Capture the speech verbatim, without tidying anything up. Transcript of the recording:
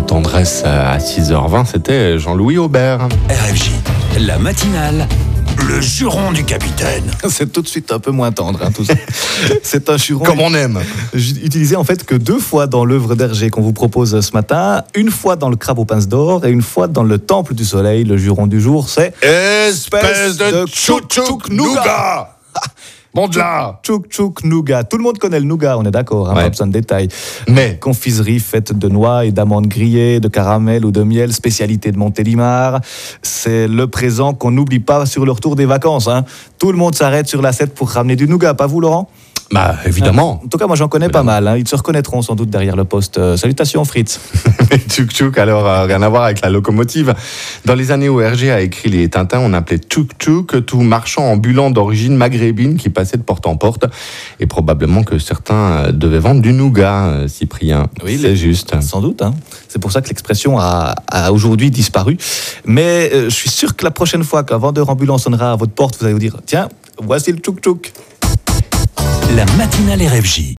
tendresse à six heures vingt, c'était Jean-Louis Aubert. R F J, la matinale, le juron du capitaine. C'est tout de suite un peu moins tendre, hein, tout ça. C'est un juron Comme on aime. utilisé en fait que deux fois dans l'œuvre d'Hergé qu'on vous propose ce matin. Une fois dans le Crabe aux pinces d'or et une fois dans le Temple du Soleil. Le juron du jour, c'est Espèce de tchouk-tchouk nougat. Bon de là. Tchouk-tchouk nougat. Tout le monde connaît le nougat, on est d'accord, hein, Ouais. pas besoin de détails. Mais Confiserie faite de noix et d'amandes grillées, de caramel ou de miel, spécialité de Montélimar. C'est le présent qu'on n'oublie pas sur le retour des vacances, hein. Tout le monde s'arrête sur l'assiette pour ramener du nougat, pas vous, Laurent ? bah évidemment. En tout cas, moi j'en connais pas mal, hein. Ils se reconnaîtront sans doute derrière le poste. Euh, salutations Fritz. Tchouk-tchouk, alors euh, rien à voir avec la locomotive. Dans les années où Hergé a écrit les Tintins, on appelait tchouk-tchouk tout marchand ambulant d'origine maghrébine qui passait de porte en porte. Et probablement que certains euh, devaient vendre du nougat, euh, Cyprien. Oui, c'est les- juste. Sans doute, hein. C'est pour ça que l'expression a, a aujourd'hui disparu. Mais euh, je suis sûr que la prochaine fois qu'un vendeur ambulant sonnera à votre porte, vous allez vous dire, tiens, voici le tchouk-tchouk. La matinale R F J.